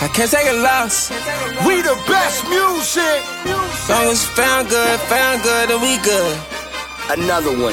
I can't take a loss. We the best music. Long as found good, then we good. Another one.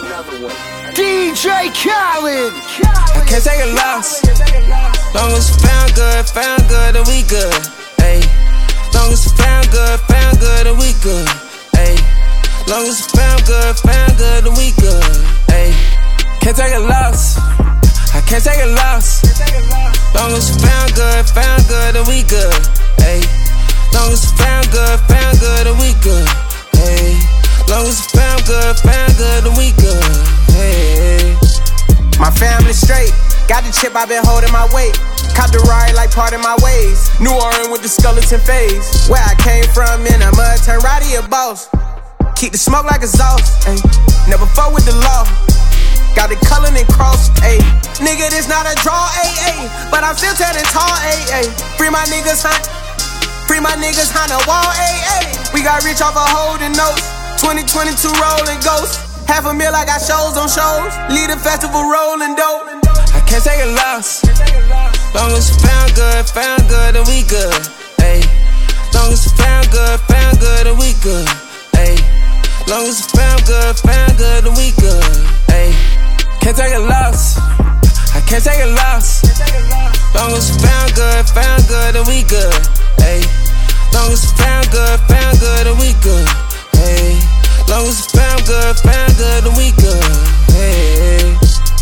DJ Khaled. I can't take a loss. Long as found good, then we good. Ayy. Long as found good, then we good. Ayy. Long as found good, then we good. Ayy. Can't take a loss. I can't take a loss. Long as found good, then we good. Ayy. Long as found good, then we good. Ayy. Long as found good, then we good. Ayy. My family straight, got the chip, I been holding my weight. Caught the ride like part of my ways. New Orleans with the skeleton phase. Where I came from in a mud, turn Roddy a boss. Keep the smoke like exhaust, ayy. Never fuck with the law. Got it colored and crossed, ayy. Nigga, this not a draw, ayy. But I'm still telling tall, ayy. Free my niggas, hunt. Free my niggas, hunt a wall, ayy. We got rich off a holding notes. 2022 rolling ghosts. $500,000, I got shows on shows. Lead a festival rolling dope. I can't take a loss. Long as found good, then we good. Ayy. Long as found good, then we good. Ayy. Long as found good, then we good. Ayy. Can't take a loss. I can't take a loss. Long as found good, then we good. Ayy. Long as found good, then we good. Ayy. Long as found good, then we good. Ayy.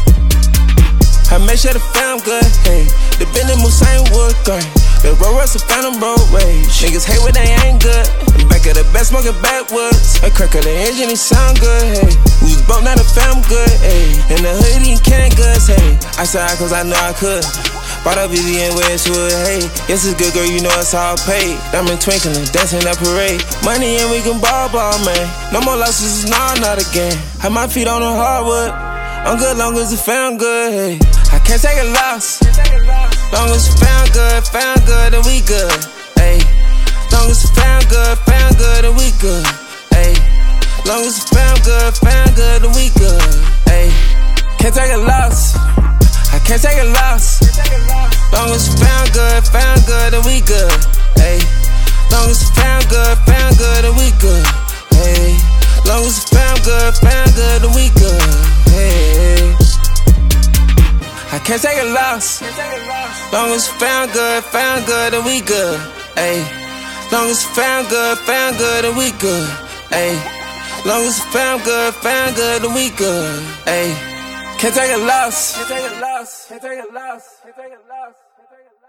I make sure the fam good, hey. The Bentley Musain wood grain. The Roll Royce a Phantom road rage. Niggas hate when they ain't good. The back of the best smoking backwoods. A crack of the engine, it sound good, hey. We was broke, now the fam good, hey. In the hood eating can goods, hey. I said I cause I know I could. Bought up VVN Westwood, hey. Yes, it's good, girl, you know it's all paid. Diamond twinkling, dancing that parade. Money and we can ball, man. No more losses, nah, not again. Have my feet on the hardwood. I'm good long as it found good, hey. I can't take a loss. Long as found good, then we good. Ayy. Long as found good, then we good. Ayy. Long as found good, then we good. Ayy. Can't take a loss. I can't take a loss. Long as found good, then we good. Ayy. Long as found good, then we good. Ayy. Long as found good, then we good. Ayy. I can't take a loss. Long as found good, then we good. Ayy. Long as found good, then we good. Ayy. Long as found good, then we good. Ayy. Can't take a loss. Can't take a loss. Can't take a loss. Can't take a loss.